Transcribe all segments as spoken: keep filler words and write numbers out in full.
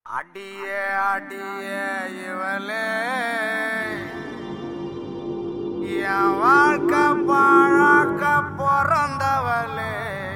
அடியே அடியே இவளே என் வாழ்க்கை பாழாக்க பிறந்தவளே.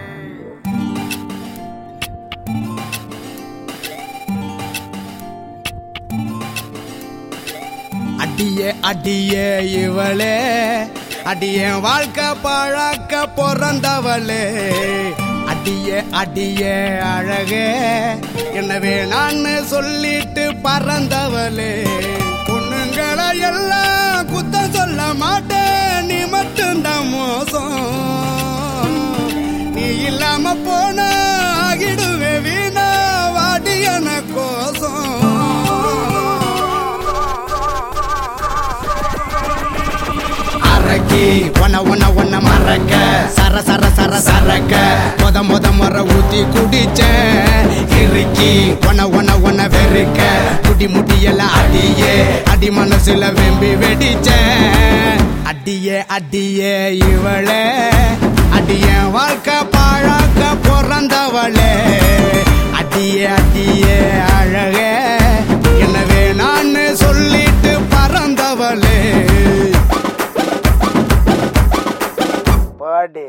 அடியே அடியே இவளே அடியே வாழ்க்கை பாழாக்க பிறந்தவளே. அடியே அடியே அழகே எனவே நான் சொல்லிட்டு பறந்தவளே. பொண்ணுங்களை எல்லாம் குத்தம் சொல்ல மாட்டேன், நீ மட்டும்தான் மோசம். நீ இல்லாம போன ஆகிடுவே வீணா வாடியன கோசம். ஒன்ன ஒன்ன ஒன்ன மறக்க சர சர சர சரக்க மொத மொத முறை ஊத்தி குடிச்சேன் இறுக்கி. ஒன்ன ஒன்ன ஒன்ன வெறுக்க குடி முடியெல்லாம் அடியே அடி மனசுல வெம்பி வெடிச்சேன். அடியே அடியே இவளே அடிய வாழ்க்கை பாழாக்க பிறந்தவளே. அடியே அடியே அழகே எனவே நான் சொல்லிட்டு பறந்தவளே. பாடி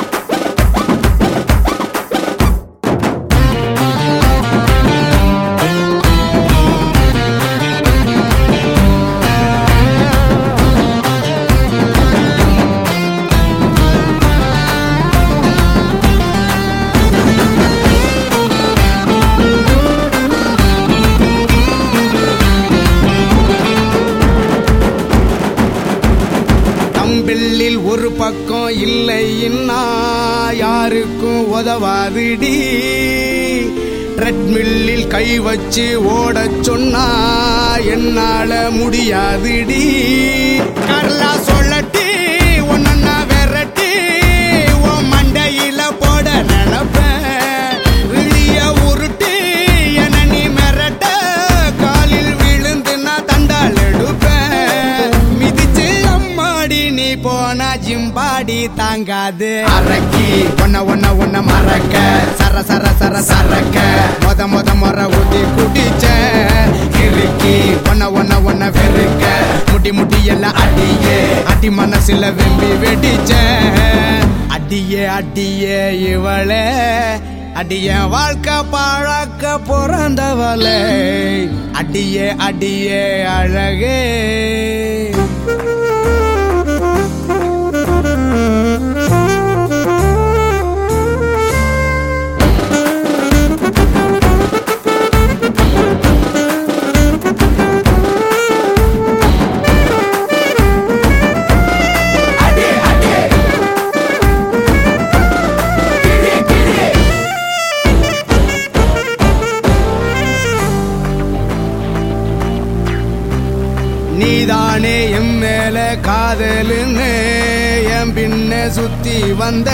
கம்பிள்ளில் ஒரு பக்கம் இல்லைன்னா யாருக்கும் உதவாதுடி. ட்ரெட்மில்லில் கை வச்சு ஓடச் சொன்னா என்னால முடியாதுடி. கரலா சொல்லட்டி ஒன்னா விரட்டி உன் மண்டையில போட நினைப்பேன். விழிய உருட்டி என நீ மிரட்ட காலில் விழுந்து நான் தண்டால் எடுப்பேன். மிதிச்சு அம்மாடி நீ போனா ஜிம்பாடி தாங்காது. அரக்கி ஒன்ன ஒன்ன ஒன்ன மறக்க சர சர சர சரக்க மொத மொத முறை ஊத்தி குடிச்ச இறுக்கி. ஒன்ன ஒன்ன ஒன்ன வெறுக்க முடி முடி எல்லாம் அடியே அடி மனசுல வெம்பி வெடிச்ச. அடியே அடியே இவளே அடிய வாழ்க்கை பாழாக்க பிறந்தவளே. அடியே அடியே அழகே நீதானே என் மேல காதலுன்னு என் பின்ன சுத்தி வந்த.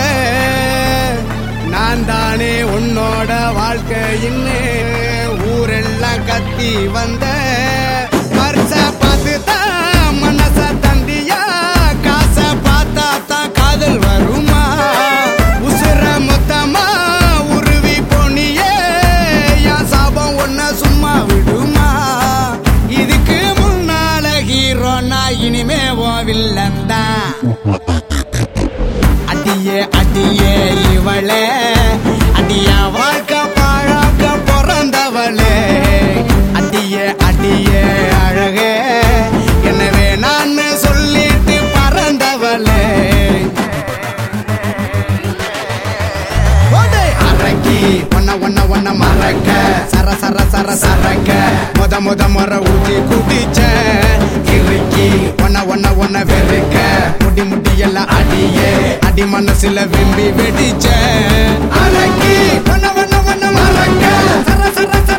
நான் தானே உன்னோட வாழ்க்கையின்னு ஊரெல்லாம் கத்தி வந்த. பரிச பார்த்து தான் மனச தந்தியா காசை பார்த்தா தான் காதல் வருமா. உசுர மொத்தமா உருவி போனியே என் சாபம் ஒன்ன சும்மா விடுமா. இதுக்கு ஹீரோனா இனிமே வில்லந்தான். அடியே அடியே இவளே அடியா வாழ்க்கை பாழாக்க பிறந்தவளே. அடியே அடியே அழகே எனவே நான் சொல்லிட்டு பறந்தவளே. அரக்கி ஒன்ன ஒன்ன ஒன்ன மறக்க சர சர சர சரக்க மொத மொத முறை ஊத்தி குடிச்ச இறுக்கி. ஒன்ன ஒன்ன ஒன்ன வெறுக்க முடி முடி எல்லாம் அடியே அடி மனசுல விம்பி வெடிச்ச. அரக்கி ஒன்ன ஒன்ன ஒன்ன மறக்க சர சர